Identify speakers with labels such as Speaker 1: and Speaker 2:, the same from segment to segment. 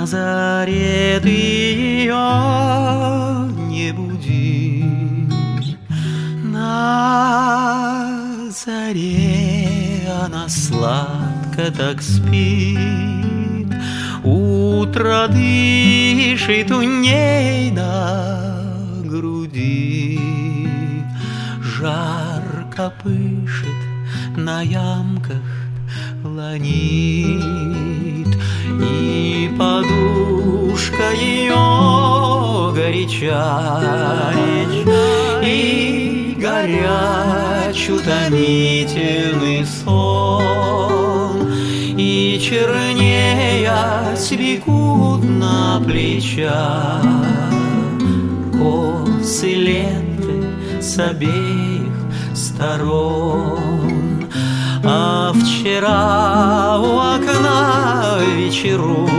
Speaker 1: заре ты ее не буди. На заре она сладко так спит, утро дышит у ней на груди, жарко пышет на ямках ланит, и подушка ее горяча, и горяч утомительный сон, и чернея бегут на плечах косы ленты с обеих сторон. А вчера у окна вечеру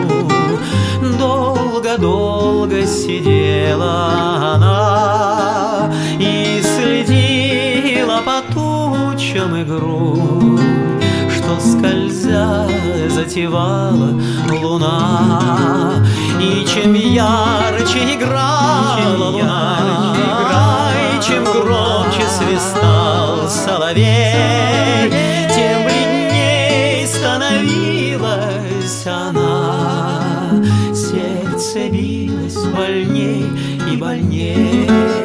Speaker 1: долго-долго сидела она и следила по тучам игру, что скользя затевала луна. И чем ярче играла луна, и чем громче свистал соловей, тем бледней становилась она. Сердце билось больней и больней.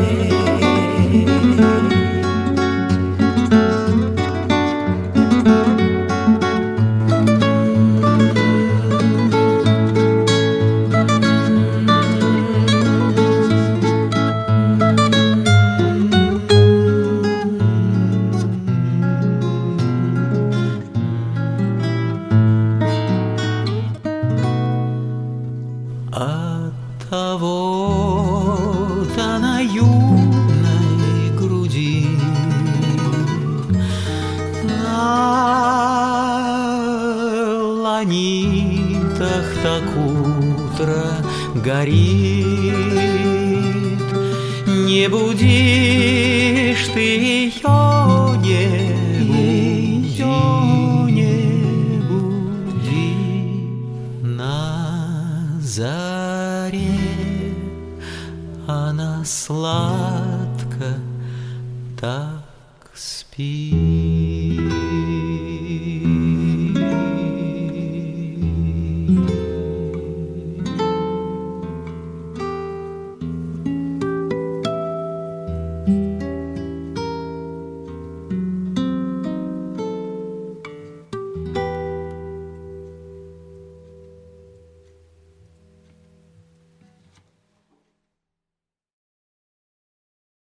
Speaker 1: Оттого-то на юной груди, на ланитах так утро горит. Не будишь ты ее, не буди. На заре она сладко так спит.